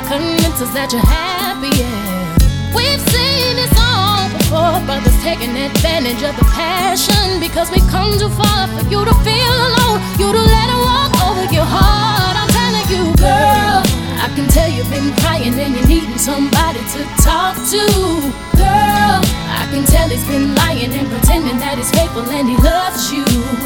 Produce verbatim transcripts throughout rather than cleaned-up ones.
convince us that you're happy, yeah. We've seen this all before, brothers taking advantage of the passion, because we come too far for you to feel alone, you to let it walk over your heart. I'm telling you, girl, I can tell you've been crying and you're needing somebody to talk to. Girl, I can tell he's been lying and pretending that he's faithful and he loves you.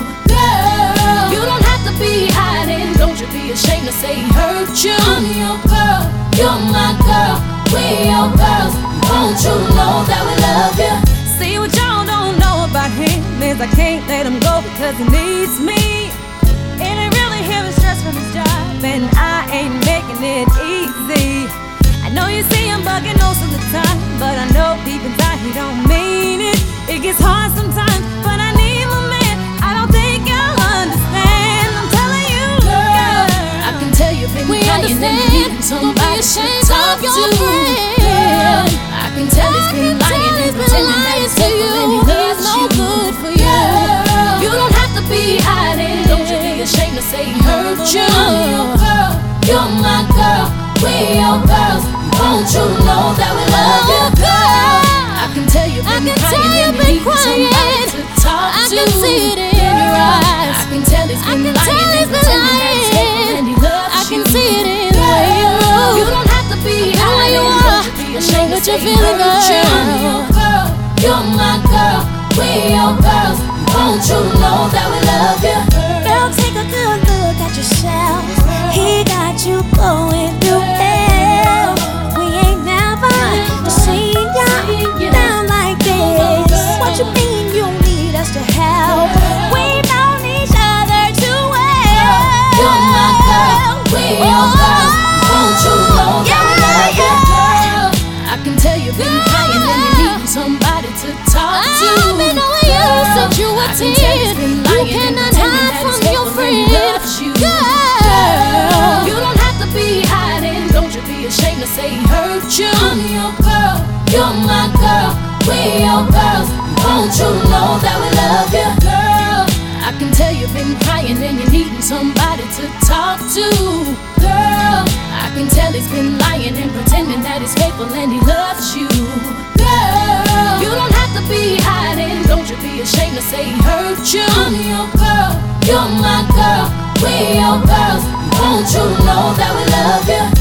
Girl, you don't have to be hiding, don't you be ashamed to say he hurt you. I'm your girl, you're my girl, we your girls. Won't you know that we love you? See, what y'all don't know about him is I can't let him go because he needs me. And he really hearing stress from his job, and I ain't making it easy. I know you see him bugging most of the time, but I know deep inside he don't mean it. It gets hard sometimes, but I need my man. I don't think you'll understand. I'm telling you, girl, girl, I can tell you've been we crying and understand. needing somebody to talk to. Girl, I can tell he's been lying and pretending that he's faithful and he loves no you. good for you. Girl, you don't have to be hiding, don't you be ashamed to say he hurt you. I'm your girl, you're my girl, we your girls. Won't you know that we love you? Girl, I can tell you've been crying and you need somebody to talk to. I can see it in your eyes. I can tell he's been lying and pretending that he's faithful and he loves you. I can see it in the way you move. You don't have to be hiding, don't you be ashamed to say he hurt you. I'm your girl, you're my girl, we your girls. Won't you know that we love you? Girl, take a good look at yourself. He got you going through hell. We ain't never seen ya down like this. What you mean you need us to help? We known each other too well. You're my girl, we your girls. Won't you know that we love you? Girl, I can tell you've been crying and you need somebody to talk to. I've been knowing you since you were ten. You cannot hide from your friend. Girl, you don't have to be hiding, don't you be ashamed to say he hurt you. I'm your girl, you're my girl, we your girls. Won't you know that we love you? Girl, I can tell you've been crying and you're needing somebody to talk to. Girl, I can tell he's been lying and pretending that he's faithful and he loves you. Girl, you don't have to be hiding, don't you be ashamed to say he hurt you. I'm your girl, you're my girl, we your girls. Won't you know that we love you?